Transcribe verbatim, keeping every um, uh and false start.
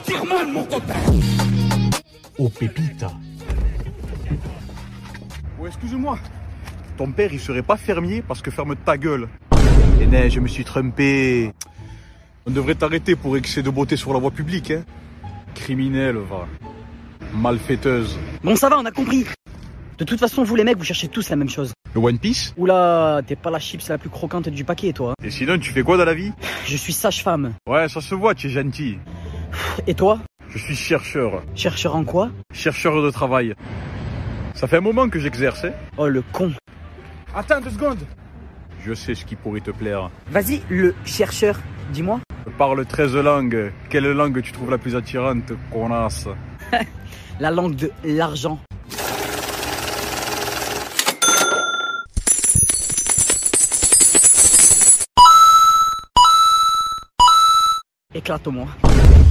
Tirman, mon copain. Oh, pépita. Oh, excuse-moi. Ton père, il serait pas fermier parce que ferme ta gueule. Et non, je me suis trompé. On devrait t'arrêter pour excès de beauté sur la voie publique, hein. Criminel, va. Malfaiteuse. Bon, ça va, on a compris. De toute façon, vous les mecs, vous cherchez tous la même chose. Le One Piece? Oula, t'es pas la chips la plus croquante du paquet, toi. Et sinon, tu fais quoi dans la vie? Je suis sage-femme. Ouais, ça se voit, tu es gentil. Et toi? Je suis chercheur. Chercheur en quoi? Chercheur de travail. Ça fait un moment que j'exerce, hein. Oh, le con. Attends deux secondes. Je sais ce qui pourrait te plaire. Vas-y, le chercheur, dis-moi. Je parle treize langues. Quelle langue tu trouves la plus attirante, connasse? La langue de l'argent. Éclate-moi.